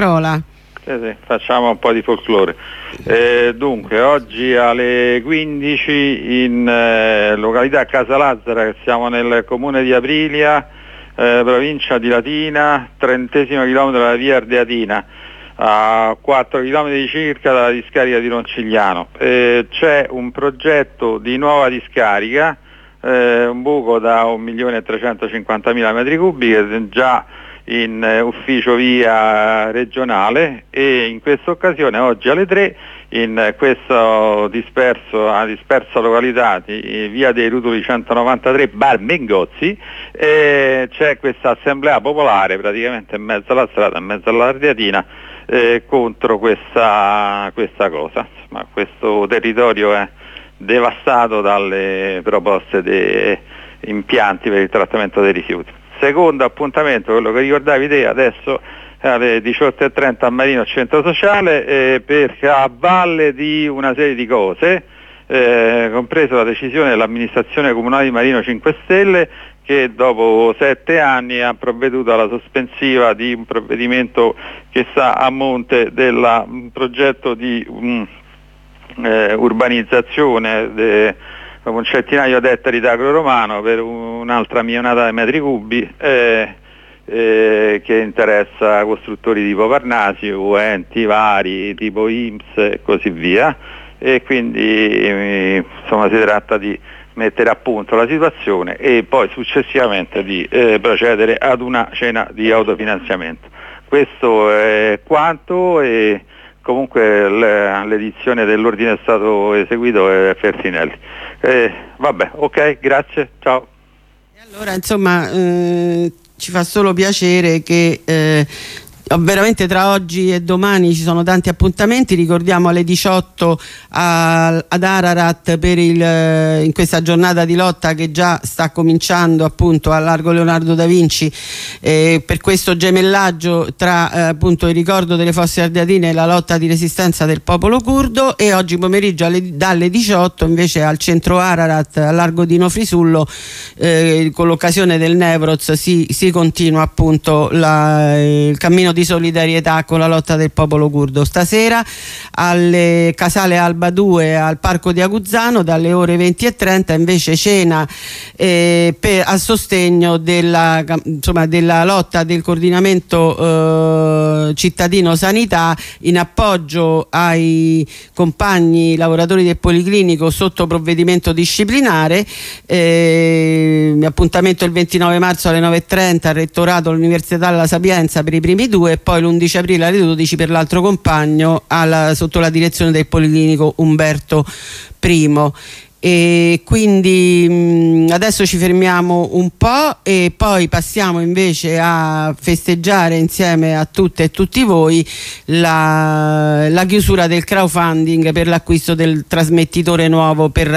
Parola. Sì, facciamo un po' di folklore. Dunque, oggi alle 15 in località Casalazzara, che siamo nel comune di Aprilia, provincia di Latina, 30° chilometro della via Ardeatina, a 4 chilometri circa dalla discarica di Roncigliano. C'è un progetto di nuova discarica, un buco da 1.350.000 metri cubi, che è già in ufficio via regionale, e in questa occasione oggi alle 3 in questo dispersa località di via dei Rutuli 193 bar Mengozzi c'è questa assemblea popolare praticamente in mezzo alla strada, in mezzo all'Ardeatina, contro questa cosa. Insomma, questo territorio è devastato dalle proposte di impianti per il trattamento dei rifiuti. Secondo appuntamento, quello che ricordavi te adesso, alle 18:30 a Marino, centro sociale, perché a valle di una serie di cose, compreso la decisione dell'amministrazione comunale di Marino 5 Stelle, che dopo 7 anni ha provveduto alla sospensiva di un provvedimento che sta a monte del progetto di urbanizzazione un centinaio di ettari d'agro romano per un'altra milionata di metri cubi, che interessa costruttori tipo Parnasi o enti vari tipo INPS e così via, e quindi insomma si tratta di mettere a punto la situazione e poi successivamente di procedere ad una cena di autofinanziamento. Questo è quanto, e comunque l'edizione dell'ordine è stato eseguito è Fersinelli. Vabbè, ok, grazie, ciao. E allora insomma ci fa solo piacere che veramente tra oggi e domani ci sono tanti appuntamenti. Ricordiamo alle 18 ad Ararat in questa giornata di lotta che già sta cominciando appunto a Largo Leonardo da Vinci, per questo gemellaggio tra appunto il ricordo delle fosse ardeatine e la lotta di resistenza del popolo curdo. E oggi pomeriggio dalle 18 invece al centro Ararat a Largo Dino Frisullo, con l'occasione del Nevroz si continua appunto il cammino di solidarietà con la lotta del popolo curdo. Stasera alle Casale Alba 2 al Parco di Aguzzano dalle ore 20:30 invece cena a sostegno della lotta del coordinamento cittadino sanità, in appoggio ai compagni lavoratori del Policlinico sotto provvedimento disciplinare. Appuntamento il 29 marzo alle 9:30 al rettorato all'Università della Sapienza per i primi due, e poi l'11 aprile alle 12 per l'altro compagno sotto la direzione del Policlinico Umberto I. E quindi adesso ci fermiamo un po' e poi passiamo invece a festeggiare insieme a tutte e tutti voi la chiusura del crowdfunding per l'acquisto del trasmettitore nuovo per